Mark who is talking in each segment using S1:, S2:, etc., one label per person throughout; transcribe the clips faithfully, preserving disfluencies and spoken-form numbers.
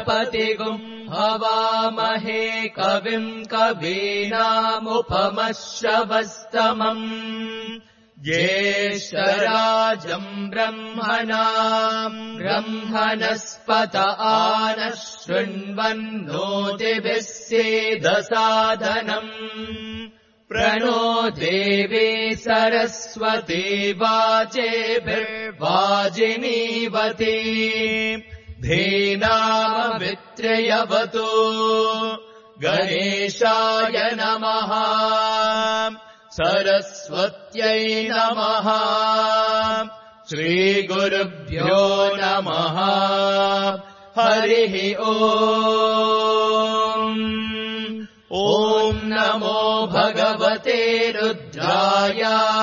S1: प्रजापतिगुम् हवामहे कविम् कवीनामुपमश्रवस्तमम् ज्येष्ठराजम् ब्रह्मणाम् ब्रह्मणस्पत आनः शृण्वन्नोतिभिः सेदसादनम् प्रणो देवी सरस्वती वाजेभिर्वाजिनीवती धीनामवित्रयवतु गणेशाय नमः सरस्वत्यै नमः श्रीगुरुभ्यो नमः हरिः ओम् ॐ नमो भगवते रुद्राय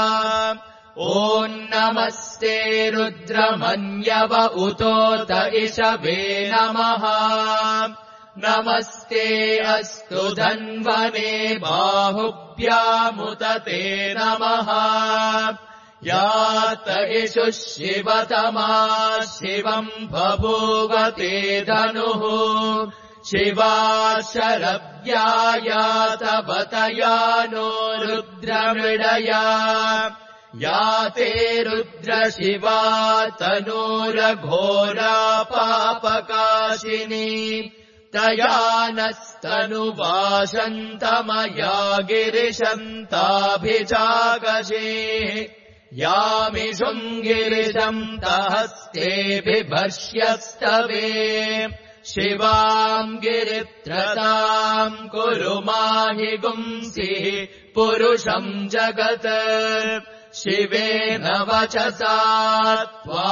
S1: ॐ नमस्ते रुद्रमन्यव उतोत इषवे नमः नमस्ते अस्तु धन्वने बाहुभ्यामुत ते नमः यात इषु शिवतमा शिवम् बभूवते धनुः शिवा शरव्यायात बतया नो रुद्रमृडया याते रुद्रशिवा तनूरघोरा पापकाशिनी तया नस्तनुवाशन्तमया गिरिशन्ताभिजागशे यामिषुम् गिरिशन्तहस्ते बिभर्ष्यस्तवे शिवाम् गिरित्रताम् कुरु माहि गुंसिः पुरुषम् जगत् शिवेन वचसा त्वा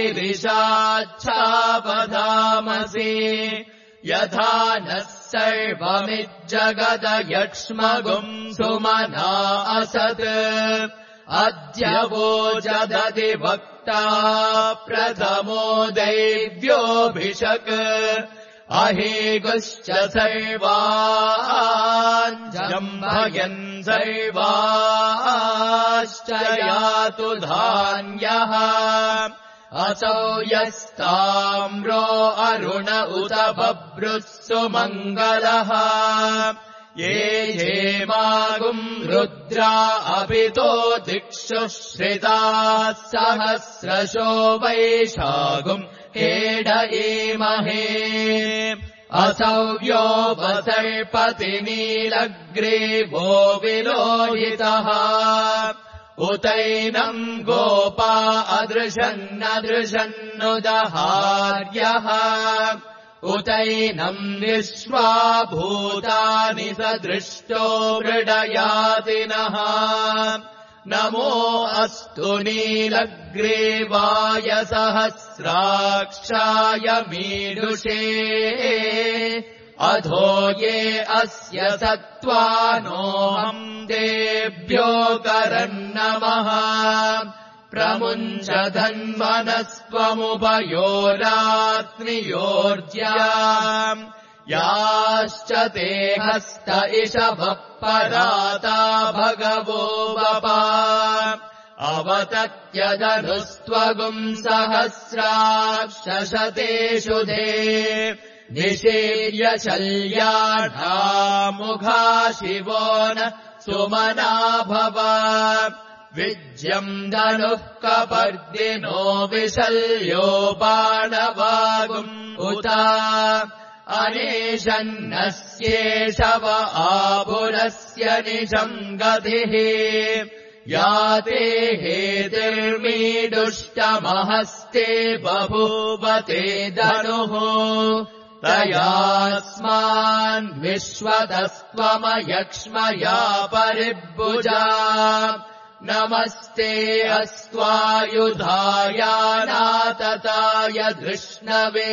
S1: गिरिशाच्छावधामसि यथा नः सर्वमिज्जगदयक्ष्मगुम् सुमना असत् अद्य वो जदति वक्ता प्रथमो दैव्योऽभिषक् अहेगुश्च सर्वान् जम्भयन् सर्वाश्च यातु धान्यः असौ यस्ताम्रो अरुण उत बभ्रुः सुमङ्गलः ये हेमागुम् रुद्रा अपितो दिक्षु श्रिताः सहस्रशो वैशागुम् हेड ईमहे असौव्यो वसर्पति नीलग्रीवो विलोहितः उतैनम् गोपा अदृशन्नदृशन्नुदहार्यः उतैनम् विश्वा भूतानि सदृष्टो मृडयातिनः नमो अस्तु नीलग्रीवाय सहस्राक्षाय मीडुषे अधो ये अस्य सत्त्वानोऽहम् देभ्यो करन्नमः प्रमुञ्च धन्वनस्त्वमुभयोरात्नियोर्ज्या याश्च ते हस्त इषवः पराता भगवो वपा अवतत्यदनुस्त्वगुम् सहस्राक्षशतेषु धे निषेव्य शल्याढामुखा शिवो न सुमना भव विज्यम् धनुः कपर्दिनो विशल्यो बाणवागुम् उता अनेशन्नस्येषव आभुरस्य निशम् गतिः याते हेतिर्मीडुष्टमहस्ते बभूवते धनुः तयास्मान् विश्वतस्त्वमयक्ष्मया परिभुजा नमस्ते अस्त्वायुधायानातताय धृष्णवे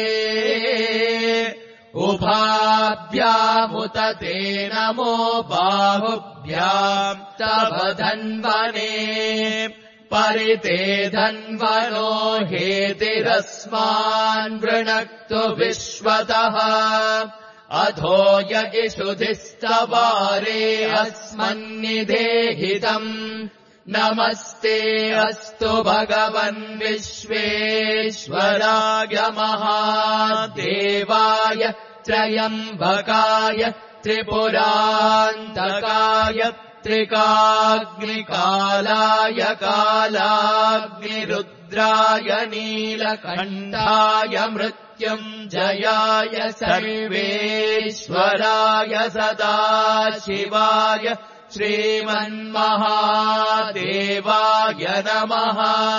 S1: उभाभ्यामुत ते नमो बाहुभ्याम् तव धन्वने परिते धन्वनो हेतिरस्मान् वृणक्तु विश्वतः अधो यगिषुधिस्तवारे अस्मन्निधेहितम् नमस्ते अस्तु भगवन् विश्वेश्वराय महादेवाय त्रयम्बकाय त्रिपुरान्तकाय त्रिकाग्निकालाय कालाग्निरुद्राय नीलकण्ठाय मृत्युञ्जयाय सर्वेश्वराय सदाशिवाय श्रीमन्महादेवाय नमः।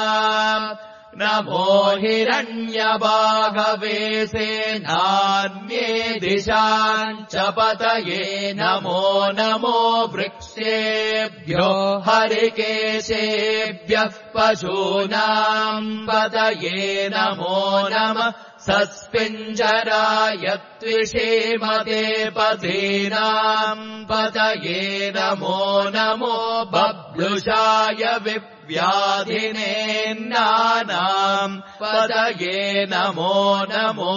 S1: नमो हिरण्यबाहवे सेनान्ये दिशाम् च पतये नमो नमो वृक्षेभ्यो हरिकेशेभ्यः पशूनाम् पतये नमो नमः। सस्पिञ्जराय त्विषेमते पथीनाम् पतये नमो नमो बभ्रुषाय व्याधिनेन्नानाम् पतये नमो नमो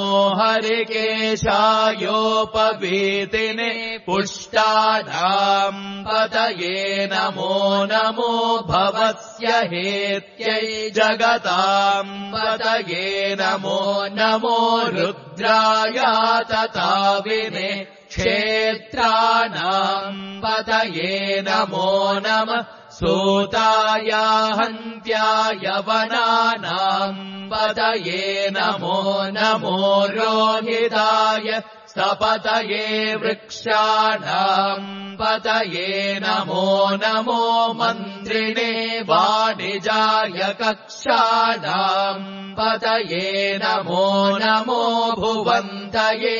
S1: हरिकेशायोपवीतिने पुष्टानाम् पतये नमो नमो भवस्य हेत्यै जगताम् पतये नमो नमो रुद्राय तताविने क्षेत्राणाम् पतये नमो नमः। सूताय हन्त्याय वनानाम् पतये नमो नमो रोहिताय सपतये वृक्षाणाम् पतये नमो नमो मन्त्रिणे वाणिजाय कक्षाणाम् पतये नमो नमो भुवन्तये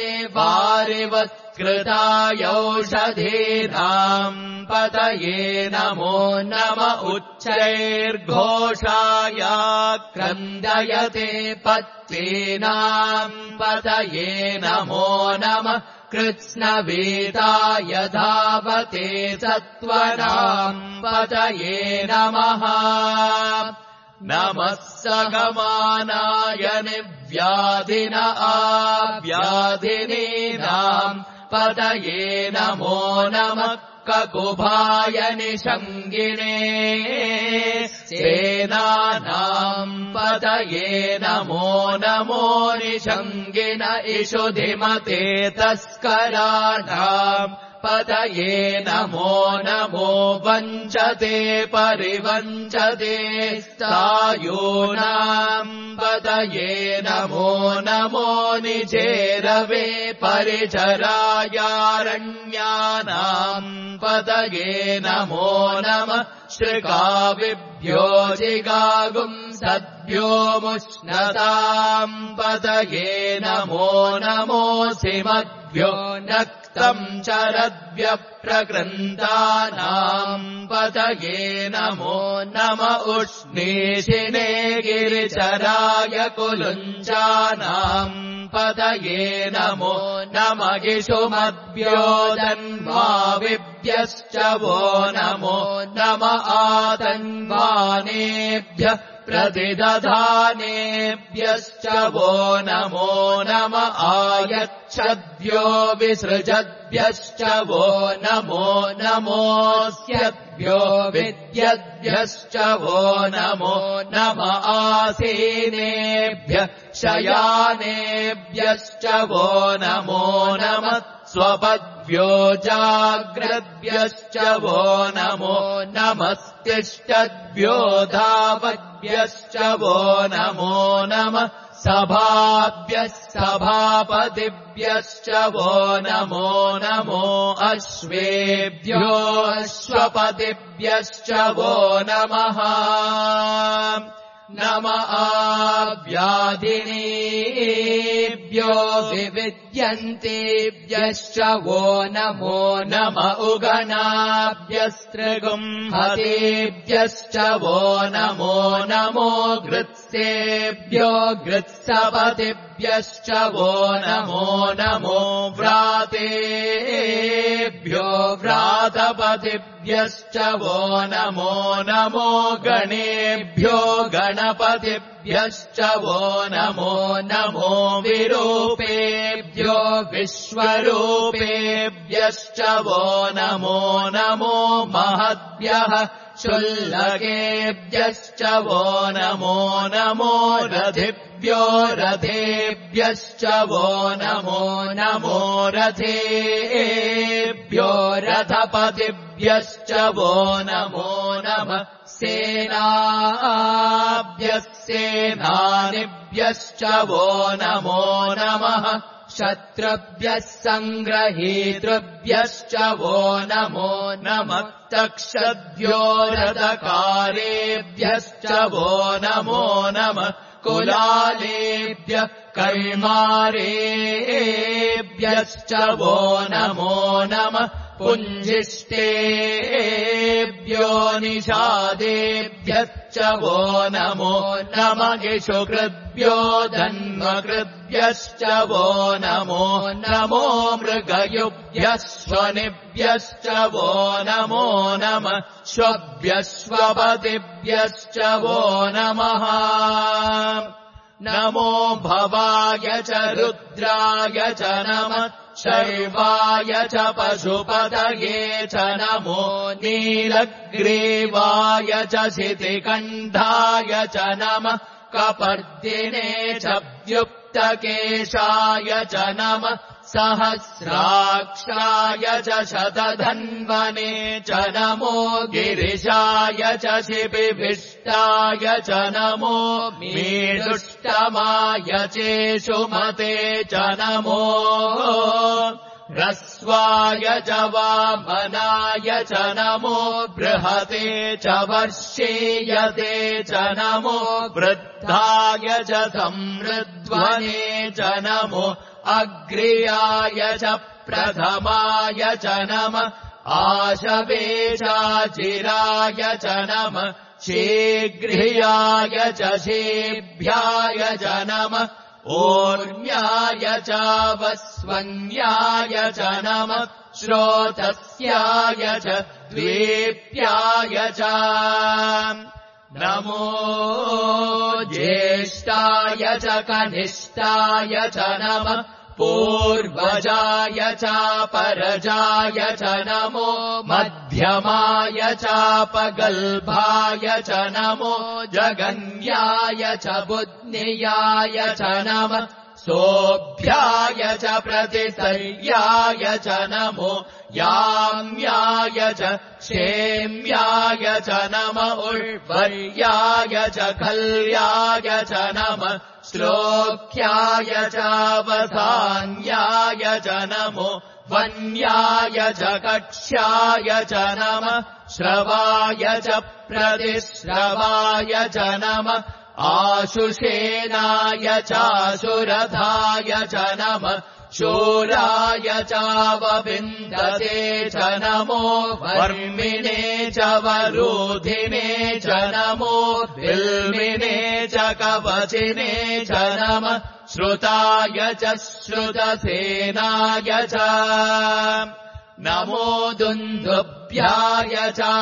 S1: वारिवत्कृतायौषधीनाम् पतये नमो नम उच्चैर्घोषाय क्रन्दयते पत्नीनाम् पतये नमो नमः। कृत्स्नवेदाय धावते सत्त्वनाम् पतये नमः। नमः सगमानाय निव्याधिन आव्याधिनीनाम् पतये नमो नमः। ककुभाय निषङ्गिणे सेनानाम् पतये नमो नमो निषङ्गिन इषुधिमते तस्कराणाम् पतये नमो नमो वञ्चते परिवञ्चते स्थायूनाम् पतये नमो नमो निचेरवे परिचरायारण्यानाम् पतये नमो नमः। श्रिकाविभ्यो जिगागुम् सद्भ्यो मुष्णताम् पतये नमो नमोऽसिमद्भ्यो नक्तम् चरद्भ्यप्रकृन्तानाम् पतये नमो नम उष्णीषिणे गिरिचराय कुलुञ्चानाम् पतये नमो नम गिषुमद्भ्यो जन्माविभ्यश्च वो नमो नम आतन्वानेभ्यः प्रतिदधानेभ्यश्च वो नमो नम आयच्छद्भ्यो विसृजद्भ्यश्च वो नमो नमोऽस्यद्भ्यो विद्यद्भ्यश्च वो नमो नम आसीनेभ्यः शयानेभ्यश्च वो नमो नमः। स्वपद्भ्यो जाग्रद्भ्यश्च वो नमो नमस्तिष्ठद्भ्यो धावद्भ्यश्च वो नमो नमः। सभाभ्यः सभापतिभ्यश्च वो नमो नमो अश्वेभ्यो अश्वपतिभ्यश्च वो नमः। नम आव्याधिनीभ्यो विविद्यन्तेभ्यश्च वो नमो नम उगनाभ्यस्त्रिगुम्हतेभ्यश्च वो नमो नमो गृत्सेभ्यो गृत्सपतिभ्यश्च वो नमो नमो व्रातेभ्यो व्रातपतिभ्यश्च वो नमो नमो गणेभ्यो गणपतिभ्यश्च वो नमो नमो विरूपेभ्यो विश्वरूपेभ्यश्च वो नमो नमो महद्भ्यः शुल्लकेभ्यश्च वो नमो नमो रथिभ्यो रथेभ्यश्च वो नमो नमो रथेभ्यो रथपतिभ्यश्च वो नमो नमः सेनाभ्यः सेनानिभ्यश्च वो नमो नमः शत्रुभ्यः सङ्ग्रहीतृभ्यश्च वो नमो नमः तक्षद्भ्यो रथकारेभ्यश्च वो नमो नमः कुलालेभ्यः कर्मारेभ्यश्च वो नमो नमः पुञ्जिष्टेभ्यो निषादेभ्यश्च वो नमो नमः इषुकृभ्यो धन्वकृभ्यश्च वो नमो नमो मृगयुभ्यः स्वनिभ्यश्च वो नमो नमः श्वभ्यश्वपतिभ्यश्च वो नमः नमो भवाय च रुद्राय च नमः शैवाय च पशुपतये च नमो नीलग्रीवाय च शितिकण्ठाय च नमः कपर्दिने च व्युक्तकेशाय च नमः सहस्राक्षाय च शतधन्वने च नमो गिरिशाय च शिबिभिष्टाय च नमो मीदुष्टमाय चेषुमते च नमो ह्रस्वाय च वामनाय च नमो बृहते च वर्षेयते च नमो वृद्धाय च संवृध्वने च नमो अग्र्याय च प्रथमाय च नमः आशवेशाचिराय च नमः शीघ्रियाय च शेभ्याय च नमः ओर्म्याय च वस्वन्याय च नमः श्रोतस्याय च द्वीप्याय च नमो ज्येष्ठाय च कनिष्ठाय च नमः पूर्वजाय च परजाय च नमो मध्यमाय च पगल्भाय च नमो जगन्याय च बुद्नियाय च नमः सोऽभ्याय च प्रतिसर्याय च नमो याम्याय च क्षेम्याय च नमः उर्वर्याय च खल्याय च नमः श्लोक्याय च वसान्याय च नमो वन्याय च कक्ष्याय च नमः श्रवाय च प्रतिश्रवाय च नमः आशुषेनाय चाशुरथाय च नमः शूराय चावविन्दते च नमो वर्मिणे च वरूधिने च नमो विल्मिने च कवचिने च नमः श्रुताय च श्रुतसेनाय च नमो दुन्दुभ्याय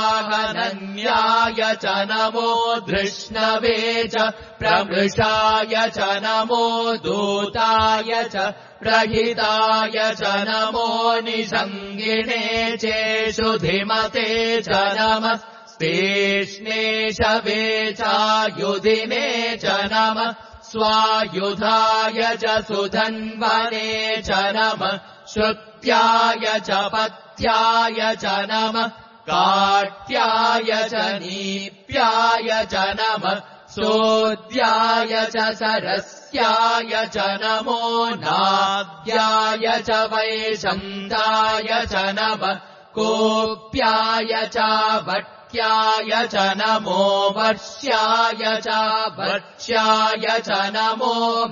S1: चाहनन्याय च नमो धृष्णवे च प्रमृषाय च नमो दूताय च प्रहिताय च नमो निषङ्गिणे चेषुधिमते च नमः स्तेष्णे शवे चायुधिने च नमः स्वायुधाय च सुधन्वने च नमः श्रुत्याय च पथ्याय च नमः काट्याय च नीप्याय च नमः सोद्याय च सरस्याय च नमो नाद्याय च वैशन्ताय च नमः कोप्याय च भट्याय च नमो वर्ष्याय च भक्ष्याय च नमो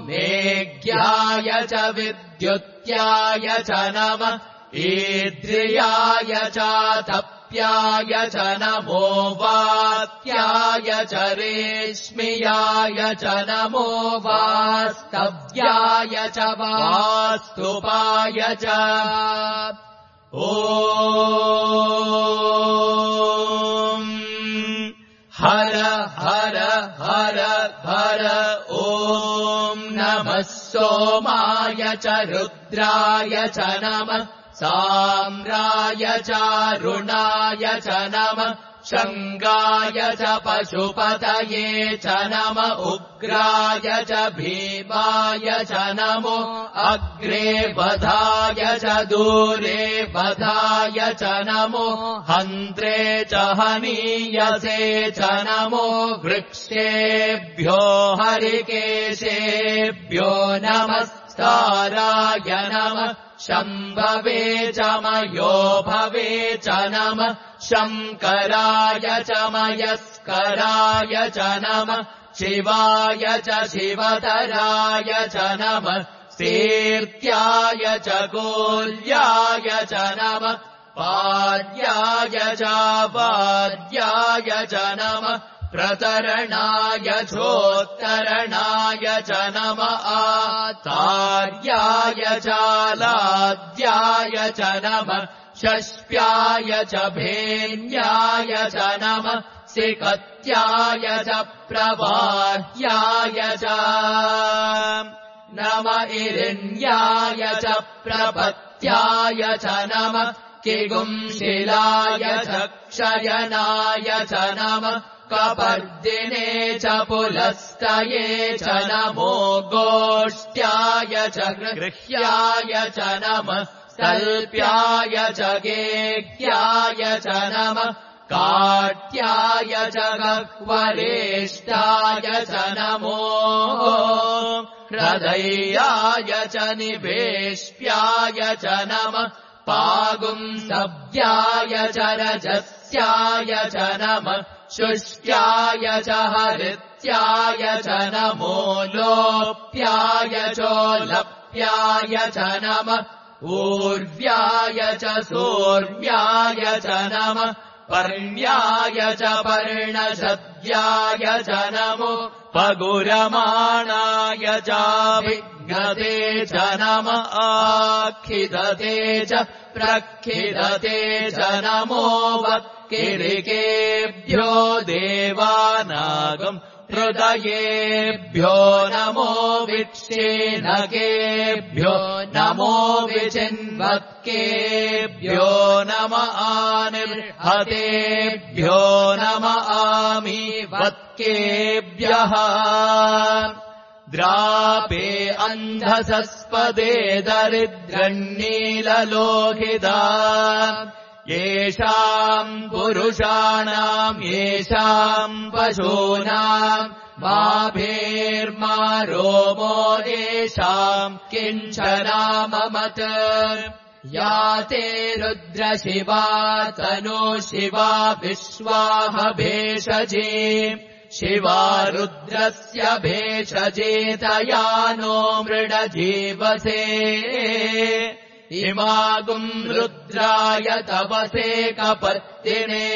S1: मेघ्याय च विद्युत्याय च नमः ईद्रियाय च तप्याय च नमो वात्याय च रेश्मियाय च नमो वास्तव्याय च वास्तुपाय च ॐ हर हर हर हर ॐ नमः सोमाय च रुद्राय च नमः साम्राय चारुणाय च नमः शङ्गाय च पशुपतये च नम उग्राय च भीमाय च नमो अग्रे बधाय च दूरे बधाय च नमो हन्त्रे च हनीयसे च नमो वृक्षेभ्यो हरिकेशेभ्यो नमस्काराय नमः शम्भवे च मयो भवे च नमः शङ्कराय च मयस्कराय च नमः शिवाय च शिवतराय च नमः कीर्त्याय च गोल्याय च नमः पाद्याय च वाद्याय च नमः प्रतरणाय चोत्तरणाय च नमः आतार्याय च लाद्याय च नमः षष्प्याय च भेन्याय च नमः सिकत्याय च प्रवाह्याय च नम इरिण्याय च प्रपत्याय च नमः किगुंशिलाय च क्षयनाय च नमः कपर्दिने च पुलस्तये च नमो गोष्ठ्याय च गृह्याय च नमः सल्प्याय च गेह्याय च नमः काट्याय च गह्वरेष्ठाय च नमो हृदयाय च निवेश्याय च नमः पागुंसव्याय च रजस्याय च नमः शुष्क्याय च हरित्याय च नमो लोप्याय चोलप्याय च नमः ऊर्व्याय च सोर्व्याय च नमः पर्ण्याय च पर्णशद्याय च नमो पगुरमाणाय चाभिघ्नते च नमः आखिदते च प्रखिदते च नमो वक्किरिकेभ्यो देवानागम् हृदयेभ्यो नमो विक्षेनकेभ्यो नमो विचिन्वक्केभ्यो नम आनिर्हतेभ्यो नम आमीवत्केभ्यः द्रापे अन्धसस्पदे दरिद्रन्नीललोहिता येषाम् पुरुषाणाम् येषाम् पशूनाम् माभेर्मा रोमो येषाम् किञ्चनाममत् या ते रुद्रशिवा तनो शिवा विश्वाह भेषजे शिवा रुद्रस्य भेषजेतया नो मृडजीवसे इमागुम् रुद्राय तपसे कपर्दिने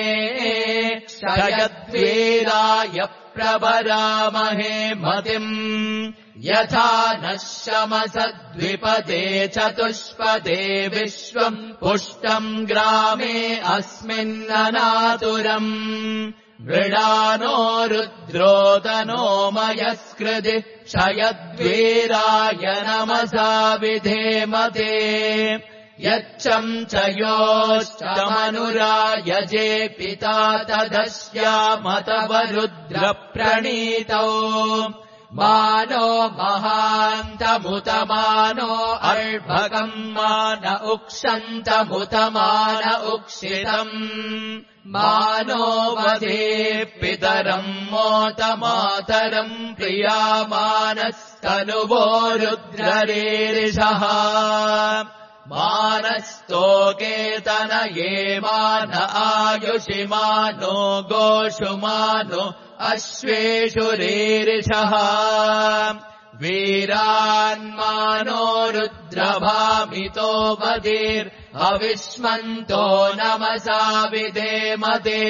S1: क्षयद्वीराय प्रभरामहे मतिम् यथा नः शमसद्विपदे चतुष्पदे विश्वम् पुष्टम् ग्रामे अस्मिन्ननातुरम् मृडानो रुद्रोदनो मयस्कृति क्षयद्वीराय नमसा विधेमते यच्छम् च योश्चमनुरायजे पिता तदस्यामतवरुद्रप्रणीतौ मानो महान्तमुतमानो अर्भकम् मान उक्षन्तमुतमान उक्षितम् मानो वधे पितरम् मोतमातरम् प्रियामानस्तनुवो रुद्ररेरिषः मानस्तोकेतनये मान आयुषिमानो गोषुमानो अश्वेषु रेरिषः वीरान्मानो रुद्रभामितो वधीर् अविष्मन्तो नमसा विधेमते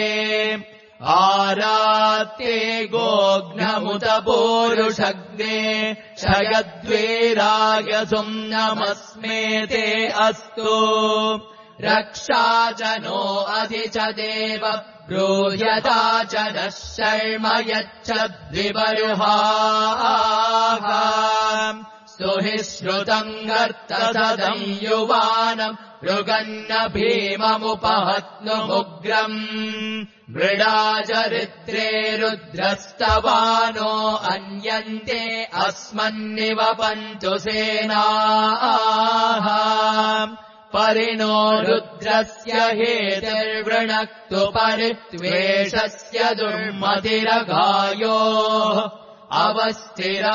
S1: आरात्ये गोघ्नमुत पूरुषग्ने क्षयद्वीराय सुम्नमस्मेते अस्तु रक्षा च नो अधि च देव ब्रूयता च नः शर्म यच्च द्विबर्हाः अस्तु हि श्रुतम् गर्तसदम् युवानम् मृगन्न भीममुपहत्नुमुग्रम् मृडाचरित्रे रुद्रस्तवानो अन्यन्ते अस्मन्निवपन्तु सेनाः परिणो रुद्रस्य हेतिर्वृणक्तु परित्वेषस्य दुर्मतिरघायोः अवस्थिरा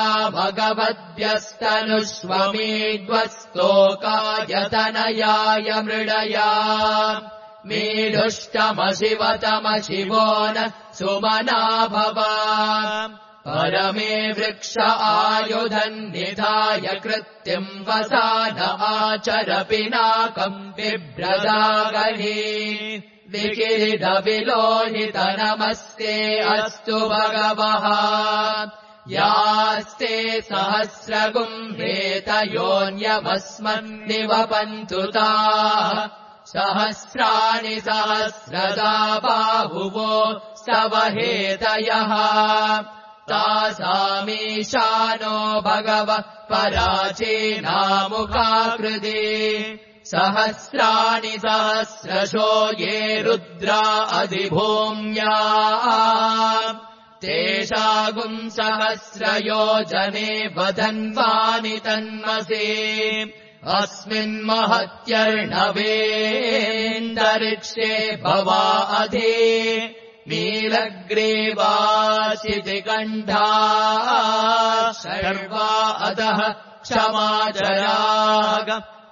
S1: भगवद्भ्यस्तनुष्वमीड्वस्तोकायतनयाय मृडया मीढुष्टमशिवतमशिवो न सुमना भवा परमे वृक्ष आयुधन्निधाय कृत्यम् वसान आचर पिनाकम् बिभ्रदागहि विकिरीटविलोहित नमस्ते अस्तु भगवः यास्ते सहस्रगुम्भेतयोऽन्यमस्मन्निवपन्तु ताः सहस्राणि सहस्रदा बाहुवो स्तवहेतयः तासामीशानो भगवः पराचीनामुखाकृति सहस्राणि सहस्रशो ये रुद्रा अधिभूम्या तेषागुम् सहस्रयोजने वदन्वानि तन्मसे अस्मिन्महत्यर्णवेन्दरिक्षे भवा अधि नीलग्रीवाशितिकण्ठा सर्वा अधः क्षमाचराग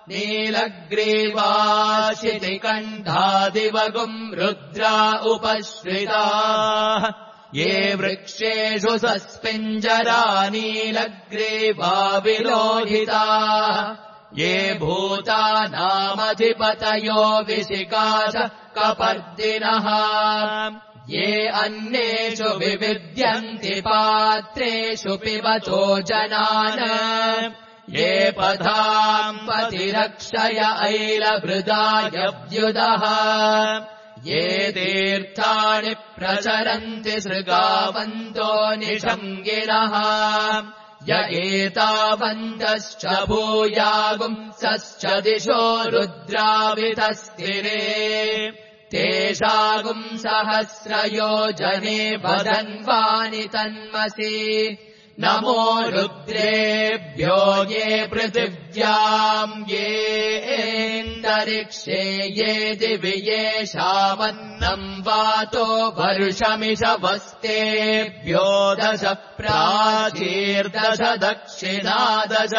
S1: नीलग्रीवाशितिकण्ठादिवगुम् रुद्रा उपश्रिताः ये वृक्षेषु सस्पिञ्जरा नीलग्रीवा विलोहिताः ये भूतानामधिपतयो विशिकाश कपर्दिनः ये अन्येषु विविद्यन्ति पात्रेषु पिबतो जनान् ये पदाम् पतिरक्षय ऐलभृदायव्युदः ये तीर्थानि प्रचरन्ति सृगावन्तो निषङ्गिनः य एतावन्तश्च भूयागुंसश्च दिशो रुद्रावितस्थिरे तेषागुम् सहस्रयोजने वदन्वानि तन्मसि नमो रुद्रेभ्यो ये पृथिव्याम् येऽन्तरिक्षे ये दिवि येषामन्नम् वातो वर्षमिषवस्तेभ्यो दश प्राचीर्दश दक्षिणादश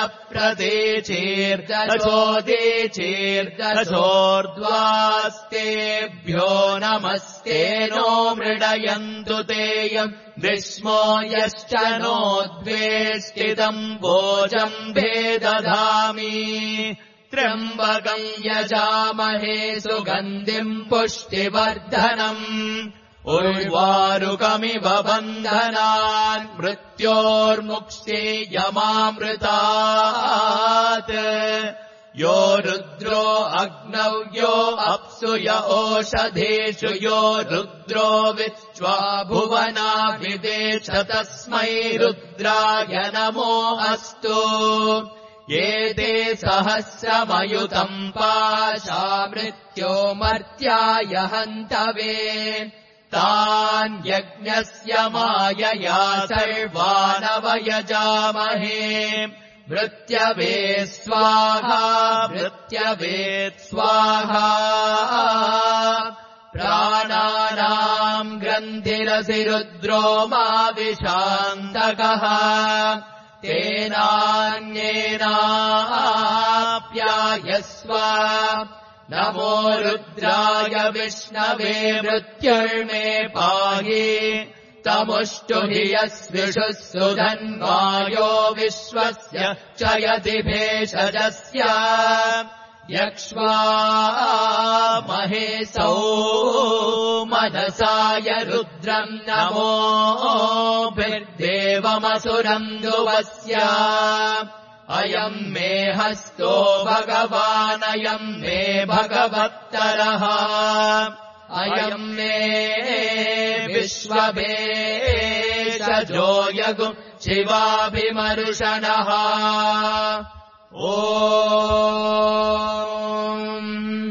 S1: प्रतीचीर्दशोदीचीर्दशोर्ध्वास्तेभ्यो नमस्ते नो मृडयन्तु तेयम् विस्मो यश्च नो द्वेष्टितम् भोजम् भेदधामि त्र्यम्बकम् यजामहे सुगन्धिम् पुष्टिवर्धनम् उर्वारुकमिव बन्धनान् मृत्योर्मुक्षीयमामृतात् यो रुद्रो अग्नौ यो अप्सु य ओषधेषु यो रुद्रो विश्वा भुवना विदेश तस्मै रुद्राय नमो अस्तु एते सहस्रमयुतम् पाशा मृत्यो मर्त्याय हन्तवे तान् यज्ञस्य मायया सर्वानवयजामहे मृत्यवे स्वाहा मृत्यवे स्वाहा प्राणानाम् ग्रन्थिरसि रुद्रो मा विशान्तकः तेनान्येनाप्यायस्व नमो रुद्राय विष्णवे मृत्युर्मे पाहि तमुष्टु हि यस्विषुः सुधन्वायो विश्वस्य च यदि भेषजस्य यक्ष्वा महेशौ मनसाय रुद्रम् नमोभिर्देवमसुरम् दुवस्य अयम् मे हस्तो भगवानयम् मे भगवत्तरः अयम् मे विश्वभेष वंशजो यगुम् शिवाभिमर्शनः ॐ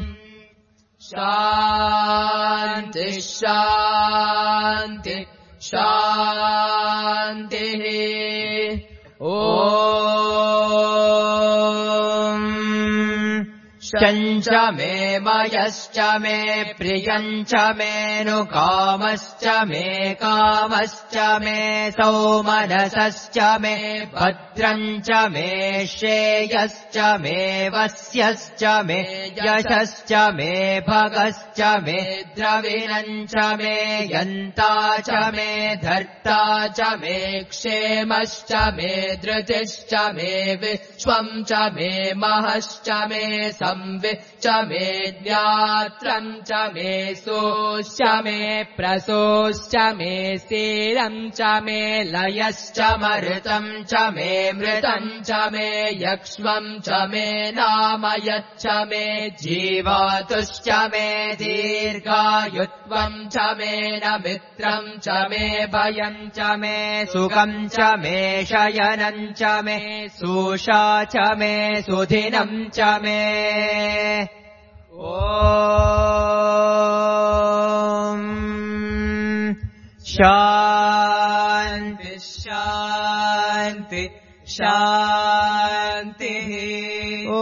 S1: शान्ति शान्ति शान्तिः ॐ शञ्च मे मयश्च मे प्रियञ्च मेऽनुकामश्च मे कामश्च मे सौमनसश्च मे भद्रञ्च मे श्रेयश्च मे वस्यश्च मे यशश्च मे भगश्च मे द्रविणञ्च मे यन्ता च मे धर्ता च मे क्षेमश्च मे धृतिश्च मे विश्वम् च मे महश्च मे संवित् च मे ज्ञात्रम् च मे सोश्च मे प्रसोश्च मे सीरम् च मे लयश्च मरुतम् च मे मृतम् च मे यक्ष्मम् च मे नामयच्च मे जीवातुश्च मे दीर्घायुत्वम् च मे न मित्रम् च मे भयम् च मे सुखम् च मे शयनम् च मे सुषा च मे सुधिनम् च मे ॐ शान्ति शान्ति शान्तिः ॐ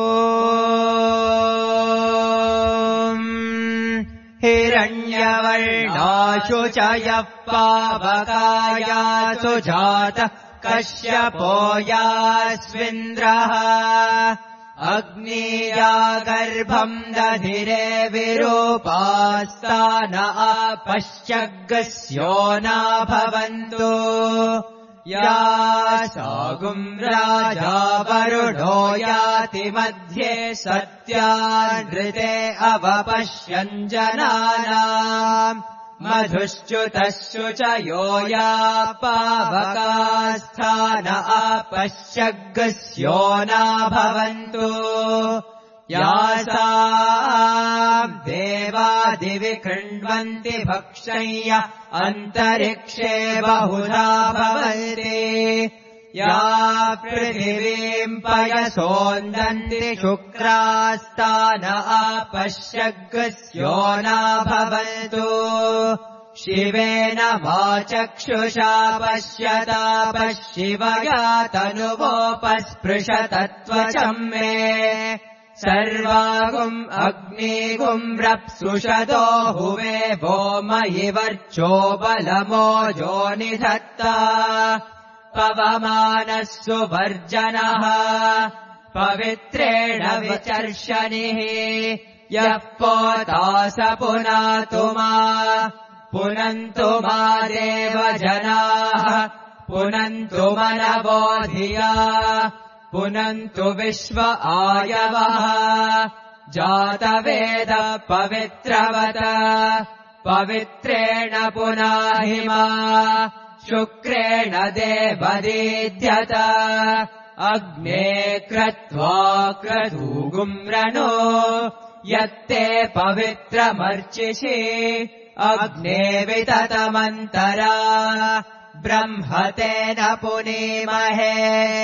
S1: हिरण्यवर्णाशु च यः पावकायासु जातः कश्यपो यास्विन्द्रः अग्नीया गर्भम् दधिरे विरूपास्तान आपश्यग्स्यो नाभवन्तु या सागुम् राजा वरुणो याति मध्ये सत्यानृते अवपश्यञ्जनानाम् मधुश्च्युतश्चु च यो या पावकास्थान आपश्यग्स्यो नाभवन्तु यासाम् देवादिवि कृण्वन्ति भक्षय्य अन्तरिक्षे बहुधा भवन्ति या पृथिवीम् पयसोन्दन्ति शुक्रास्तान आपश्यग्स्यो नाभवन्तु शिवेन वाचक्षुषा पश्यता पश्शिवया तनुवोपस्पृशतत्वचम् मे सर्वागुम् अग्निगुम् रप्सुषतो हुवे वो मयि वर्चो बलमोजो निधत्ता पवमानः सुवर्जनः पवित्रेण विचर्षणिः यः पोता स पुनातु मा पुनन्तु मा देवजनाः पुनन्तु मनवो धिया पुनन्तु विश्व आयवः जातवेद पवित्रवत पवित्रेण पुनाहिमा शुक्रेण देवदीध्यत अग्ने क्रत्वा क्रतूगुम्रनो यत्ते पवित्रमर्चिषि अग्ने विततमन्तरा ब्रह्मतेन पुनीमहे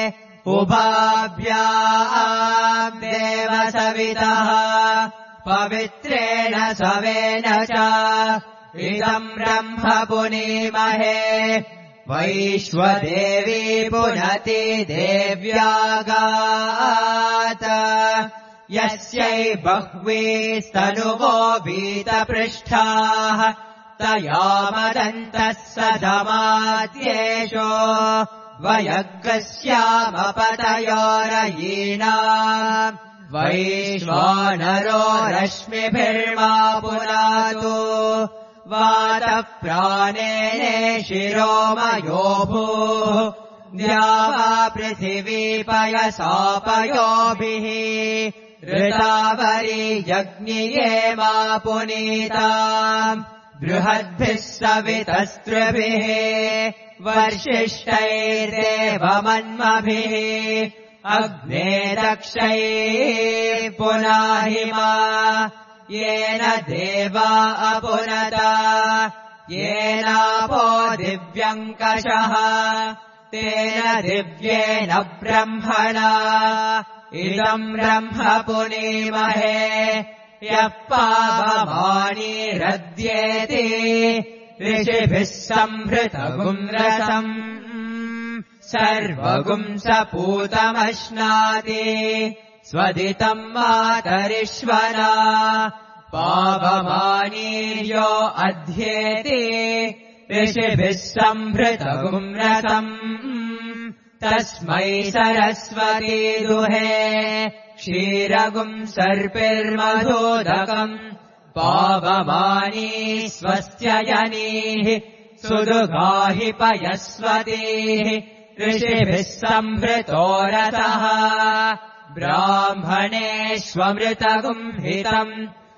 S1: उभाभ्याम् देवसवितः पवित्रेण सवेन च इदम् ब्रह्म पुनीमहे वैश्वदेवी पुनति देव्यागात यस्यै बह्वीस्तनुवो वीतपृष्ठाः तया मदन्तः सदमाद्येषो वयग्स्यामपतयोरयीणाम् वैश्वानरो रश्मिभिर्मा पुनातु वातः प्राणेने शिरोमयो भूः द्यावा पृथिवी पयसापयोभिः ऋतावरी यज्ञिये मा पुनीताम् बृहद्भिः सवितस्त्रिभिः वर्षिष्ठैर्देवमन्मभिः अग्ने दक्षैः पुनाहिमा येन देवा अपुनता येनापो दिव्यङ्कषः तेन दिव्येन ब्रह्मणा इदम् ब्रह्म पुनीमहे यः पावमानीरद्येति ऋषिभिः संहृतगुम् रसम् सर्वगुम् सपूतमश्नाति स्वदितम् मातरिश्वना पावमानीर्यो अध्येति ऋषिभिः संहृतगुम् रसम् तस्मै सरस्वती दुहे क्षीरगुम् सर्पिर्मधोदकम् पावमानी स्वस्त्ययनीः सुदुगाहि पयस्वतीः ऋषिभिः संहृतो रसः ब्राह्मणेष्वमृतगुम् हितम्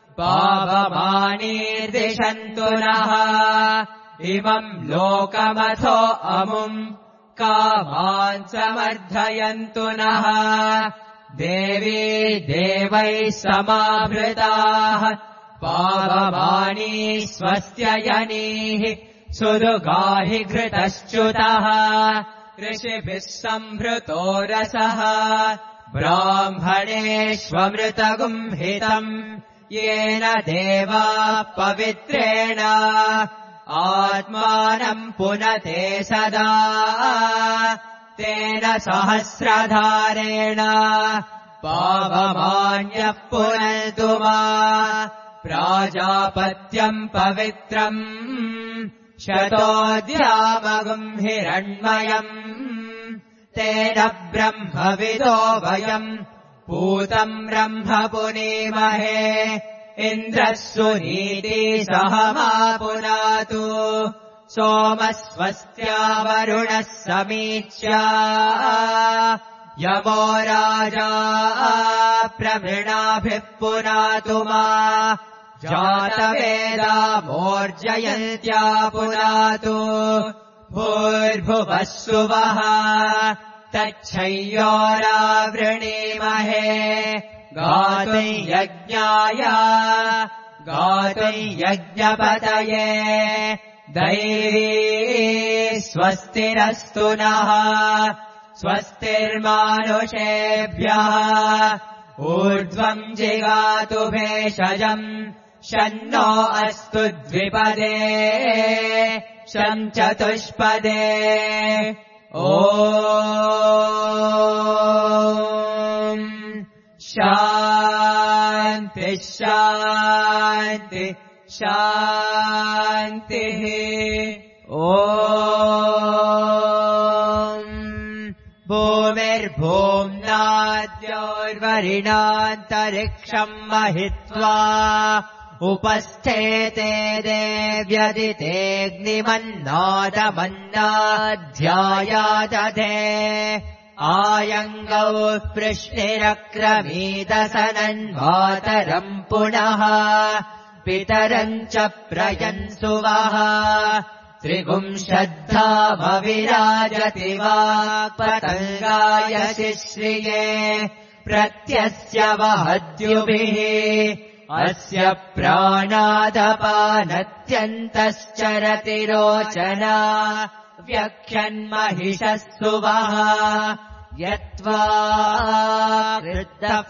S1: पावमानीर्दिशन्तु नः इमम् लोकमथो अमुम् कामान् समर्थयन्तु नः देवी देवैः समावृताः पावमानी स्वस्त्ययनीः सुदुगाहि घृतश्च्युतः ऋषिभिः संहृतो रसः ब्राह्मणेष्वमृतगुम् हितम् येन देवा पवित्रेण आत्मानम् पुनते सदा तेन सहस्रधारेण पावमान्यः पुनन्तु मा प्राजापत्यम् पवित्रम् शतोऽद्यामगुम् हिरण्मयम् तेन ब्रह्मविदो वयम् पूतम् ब्रह्म पुनीमहे इन्द्रः सुनीति सह मा पुनातु सोमस्वस्त्या वरुणः समीच्या यमो राजा प्रवृणाभिः पुनातु मा जातवेदा मोर्जयन्त्या पुनातु भूर्भुवः सुवः तच्छय्योरावृणीमहे गातुम् यज्ञाय गातुम् यज्ञपतये दैवी स्वस्तिरस्तु नः स्वस्तिर्मानुषेभ्यः ऊर्ध्वम् जिगातु भेषजम् शन्नो अस्तु द्विपदे शम् चतुष्पदे ॐ शान्ति शान्ति शान्तिः ॐ भूमिर्भूम्नाद्योर्वरिणान्तरिक्षम् महित्वा उपस्थेते देव्यदितेऽग्निमन्नादमन्नाध्यायादधे आयङ्गौः पृष्णिरक्रमीदसनन्वातरम् पुनः पितरम् च प्रयन्सुवः त्रिगुंशद्धामविराजति वाक्पतङ्गाय शिश्रिये प्रत्यस्य वहद्युभिः अस्य प्राणादपानत्यन्तश्चरति रोचना व्यख्यन्महिषः सुवः यत्त्वा वृद्धः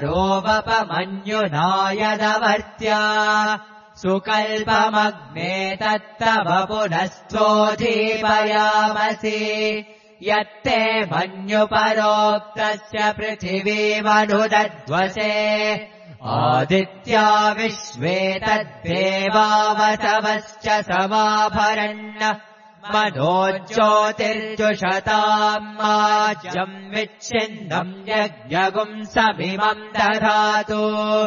S1: परोवपमन्युनायदवर्त्या सुकल्पमग्ने तत्तव पुनस्त्वोद्धीपयामसि यत्ते मन्युपरोक्तस्य पृथिवीमनुदध्वसे आदित्या विश्वे तद्देवावसवश्च समाभरन् मनोज्योतिर्जुषताम् माज्यम् विच्छिन्नम् यज्ञगुम् समिमम् दधातु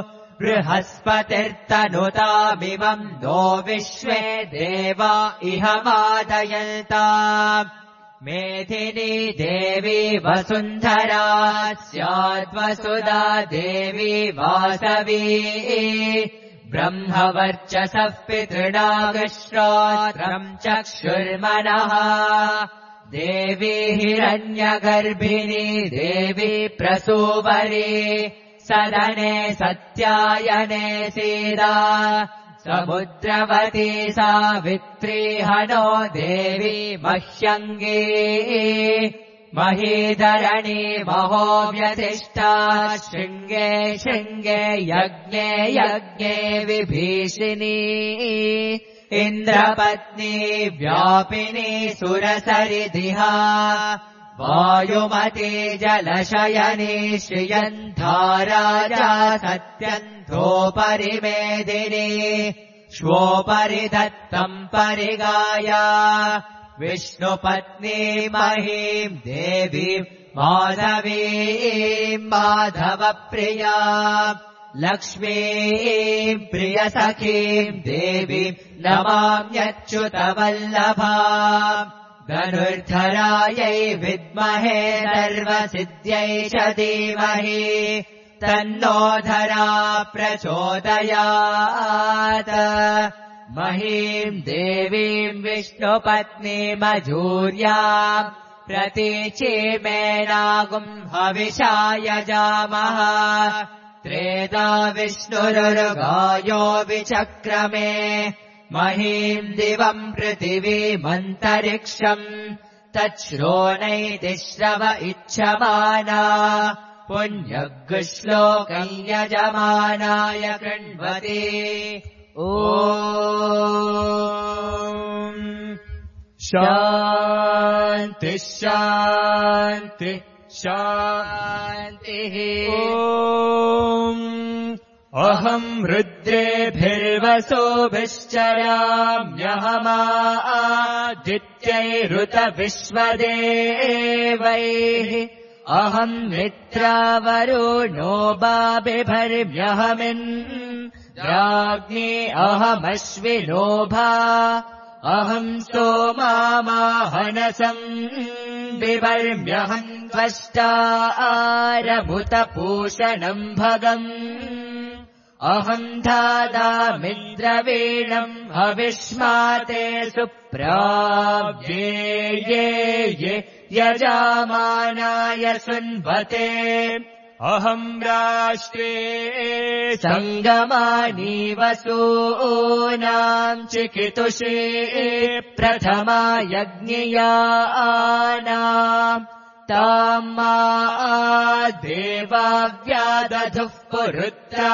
S1: बृहस्पतिर्तनुतामिमम् नो विश्वे देवा इह मादयन्ताम् मेधिनी देवी वसुन्धरा स्याद्वसुधा देवी वासवी ब्रह्मवर्चसः पितृणागश्रोत्रम् चक्षुर्मनः देवी हिरण्यगर्भिणी देवी प्रसूवरी सदने सत्यायने सीदा समुद्रवती सावित्री हनो देवी मह्यङ्गी महीधरणी महो व्यधिष्ठा शृङ्गे शृङ्गे यज्ञे यज्ञे विभीषिणी इन्द्रपत्नी व्यापिनी सुरसरिधिहा वायुमती जलशयनी श्रियन्धाराजा सत्यन्धोपरि मेदिनी श्वोपरि दत्तम् परिगाया विष्णुपत्नी महीम् देवीम् माधवीम् माधवप्रिया लक्ष्मीम् प्रियसखीम् देवीम् नमाम्यच्युतवल्लभा धनुर्धरायै विद्महे सर्वसिद्ध्यै च धीमहि तन्नो धरा प्रचोदयात् महीम् देवीम् विष्णुपत्नीमजूर्याम् प्रतीचीमेनागुम् हविषा यजामः त्रेधा विष्णुरुगायो विचक्रमे महीम् दिवम् पृथिवीमन्तरिक्षम् तच्छ्रोणैतिश्रव इच्छमाना पुण्यगुश्लोकम् यजमानाय कृण्वति ॐ शान्ति शान्ति शान्तिः ॐ अहम् रुद्रेभिर्वसोभिश्चराम्यहमादित्यैरुतविश्वदेवैः अहम् मित्रावरुणो बाबिभर्म्यहमिन् राज्ञी अहमश्विनोभा अहम् सोमामाहनसम् बिभर्म्यहम् त्वष्टारभूतपूषणम् भगम् अहम् धादामिन्द्रवीणम् हविष्माते सुप्राव्ये ये ये यजामानाय सुन्वते अहम् राष्ट्रे सङ्गमानि वसूनाम् चिकितुषे प्रथमा यज्ञियानाम् ताम् मा देवाव्यादधुः पुरुत्रा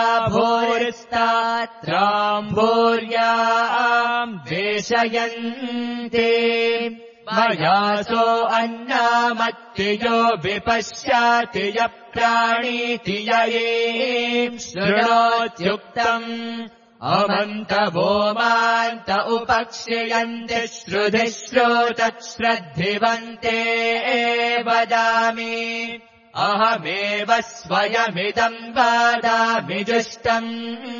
S1: भूरिस्तात्राम्भूर्याम् वेशयन्ते मयासो अन्नामत्तियो विपश्याति य प्राणीति य एम् शृणोत्युक्तम् अमन्तवोमान्त उपक्षयन्ति श्रुधि श्रोतश्रद्धिवन्ते वदामि अहमेव स्वयमिदम् वादामि जुष्टम्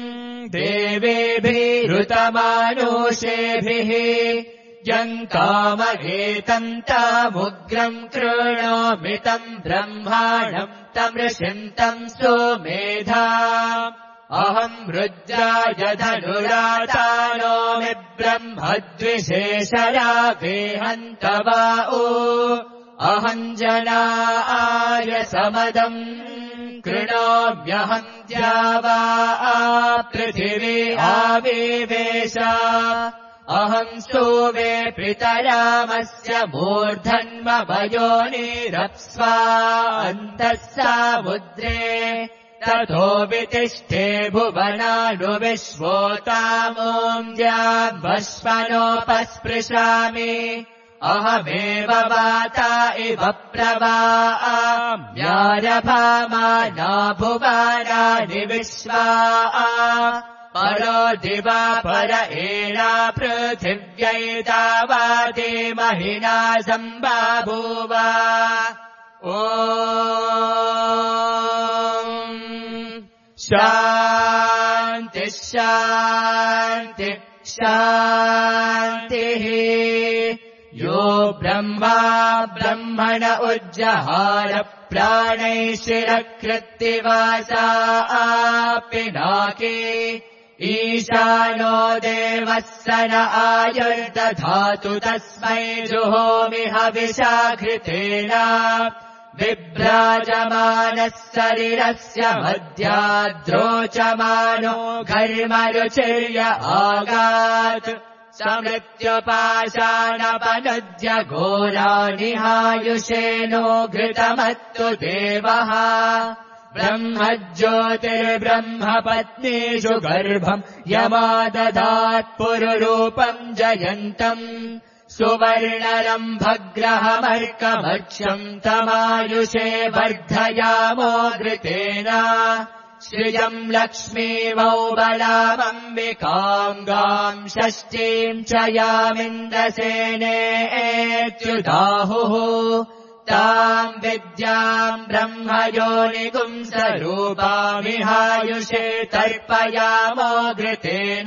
S1: देवेभिरुतमानुषेभिः यम् कामघेतम् तामुग्रम् कृणोमितम् ब्रह्माणम् तमृषिन्तम् सोमेधा अहम् रुद्राय धनुरातानोमि ब्रह्मद्विशेषरावेहन्तवाओ अहम् जनाय समदम् कृणोम्यहम् द्यावा पृथिवी आविवेश अहम् सोवे पितरामस्य मूर्धन्मभयोनिरप्स्वा अन्तः सामुद्रे ततो वितिष्ठे भुवनानुविश्वोतामोऽम्याम्भस्मनोपस्पृशामि अहमेव वाता इव प्रवाम्यारभामाना भुवानानि विश्वा परो दिवा पर एना पृथिव्यै महिना सम्बाभूव ॐ शान्ति शान्ति शान्तिः यो ब्रह्मा ब्रह्मण उज्जहार प्राणैः शिरकृत्तिवासा पिनाके ईशानो देवः स न आयुर्दधातु तस्मै जुहोमि हविषा घृतेन विभ्राजमानः शरीरस्य मध्याद्रोचमानो घर्मरुचिर्य आगात् समृत्युपाशानपनुज्य घोरानिहायुषेनो घृतमत्तु देवः ब्रह्मज्योतिर्ब्रह्मपत्नीषु गर्भम् यमादधात् पुरुरूपम् जयन्तम् सुवर्णरम्भग्रहमर्कमर्क्षम् तमायुषे वर्धयामो घृतेन श्रियम् लक्ष्मीमौ बलामम्बिकाङ्गाम् षष्ठीम् च यामिन्द्रसेनेत्युदाहुः ताम् विद्याम् ब्रह्मयोनिगुंसरूपामिहायुषे तर्पयामो घृतेन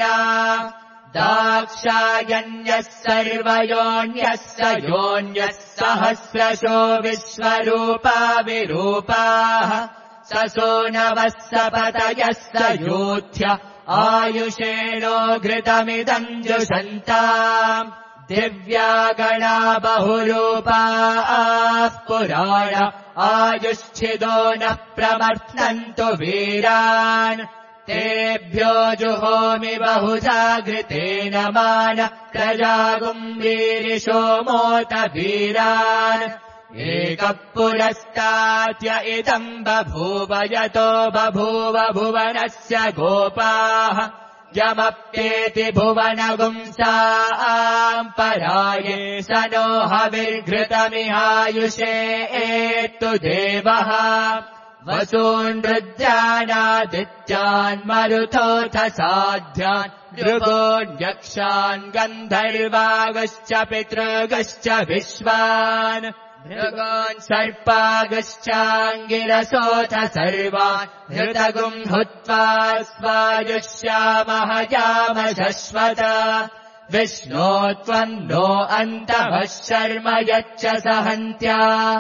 S1: दाक्षायण्यः सर्वयोन्यः स योन्यः सहस्रशो विश्वरूपा विरूपाः ससो नवः सपतयः स योध्य आयुषेणो घृतमिदम् जुषन्ताम् दिव्या गणा बहुरूपाः पुराण आयुश्चिदो न प्रमर्थन्तु वीरान् तेभ्यो जुहोमि बहुधा घृतेन मान प्रजागुम् वीरिशो मोत वीरान् एकः पुरस्तात्य इदम् बभूव यतो बभूव भुवनस्य गोपाः यमप्येति भुवनगुंसाम् पराये स नो हविर्घृतमिहायुषे एत्तु देवः वसून् रुद्रानादित्यान् मरुतोऽथ साध्यान् भृगोन्यक्षान् गन्धर्वागश्च पितृगश्च विश्वान् भृगान् सर्पागश्चाङ्गिरसोऽथ सर्वान् हृतगुम् हुत्वा स्वायुष्यामः याम शश्वत विष्णो त्वम् नो अन्तः शर्म यच्च सहन्त्या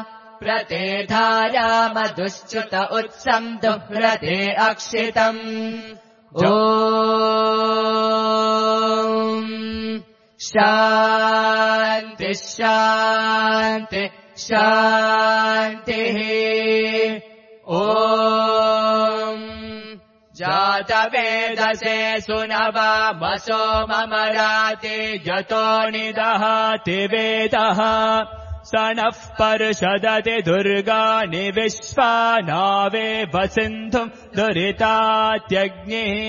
S1: प्रतेधायामधुश्च्युत उत्सम् दुह्रते अक्षितम् ॐ शान्ति शान्ति शान्तिः ॐ जातवेदसे सुनवामसो ममराति यतो निदहाति वेदः स नः पर्षदति दुर्गाणि विश्वानावे वसिन्धुम् दुरितात्यग्निः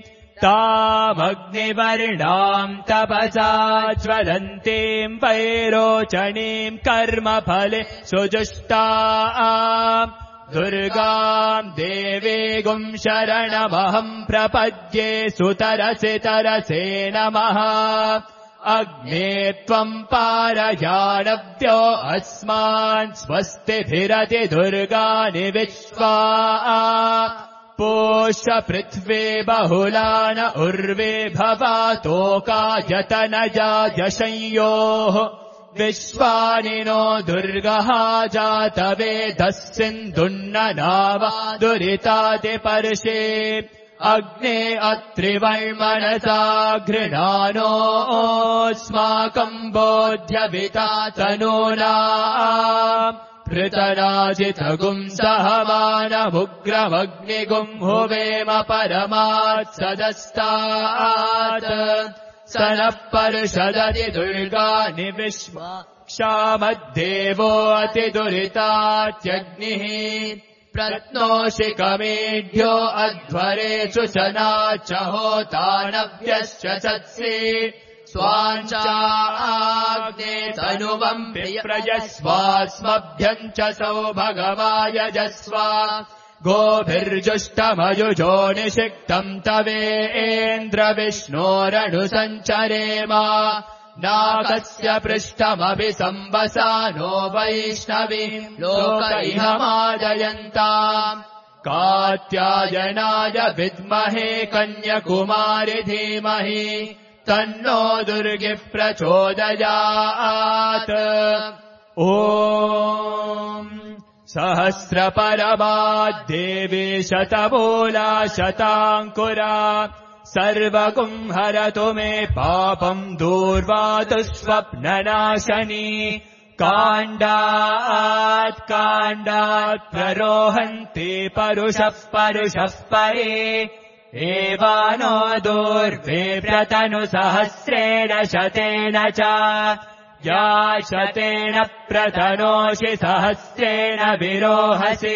S1: तामग्निवर्णाम् तपसा ज्वलन्तीम् वैरोचनीम् कर्मफले सुजुष्टाम् दुर्गाम् देवीगुम् शरणमहम् प्रपद्ये सुतरसि तरसे नमः अग्ने त्वम् पारयाणव्यो अस्मान् स्वस्तिभिरति दुर्गाणि विश्वा पोष पृथ्वी बहुलान उर्वे भवातोकायतनजा जशंयोः विश्वानि नो दुर्गः जातवेदः सिन्धुन्ननावा दुरितातिपर्षे अग्ने अत्रिवर्मणसा घृणानोऽस्माकम् बोध्यविता तनूना पृतराजितगुम् सहमानमुग्रमग्निगुम् हुवेम परमात् सदस्तात् स नः पर्षदति दुर्गाणि विश्वा क्षामद्देवो अतिदुरितात्यग्निः प्रत्नोषि कमेढ्यो अध्वरेषु च नाच होतानव्यश्च सत्सि स्वाञ्चाग्ने तनुवम् प्रयस्वास्मभ्यम् च सौभगमायजस्वा गोभिर्जुष्टमयुजो निषिक्तम् तवेन्द्रविष्णोरनुसञ्चरेम नाकस्य पृष्ठमभि संवसानो वैष्णवीम् लोकैहमादयन्ताम् कात्यायनाय विद्महे कन्यकुमारि धीमहि तन्नो दुर्गिः प्रचोदयात् ॐ सहस्रपरमाद्देवी शतमूला शताङ्कुरा सर्वगुम् हरतु मे पापम् दूर्वातु स्वप्ननाशनी काण्डात् काण्डात् प्ररोहन्ति परुषः परुषः परे एवानो दूर्वे प्रतनुसहस्रेण शतेन च या शतेन प्रतनोषि सहस्रेण विरोहसि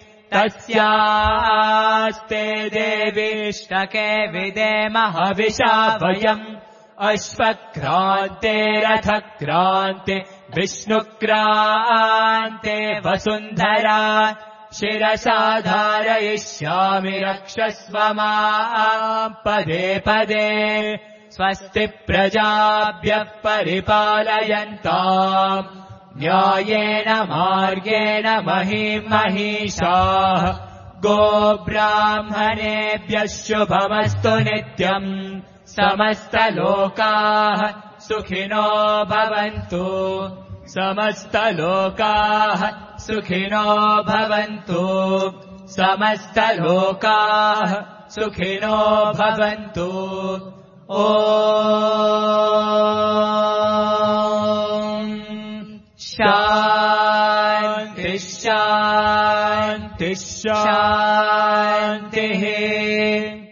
S1: तस्यास्ते देवीष्टके विदेमः हविषा वयम् अश्वक्रान्ते रथक्रान्ते विष्णुक्रान्ते वसुन्धरा शिरसा धारयिष्यामि रक्षस्व माम् पदे पदे स्वस्ति प्रजाभ्यः परिपालयन्ताम् न्यायेन मार्गेण महीम् महिषाः गोब्राह्मणेभ्यः शुभमस्तु नित्यम् समस्तलोकाः सुखिनो भवन्तु समस्तलोकाः सुखिनो भवन्तु समस्तलोकाः सुखिनो भवन्तु ॐ शान्ति शान्ति शान्तिः।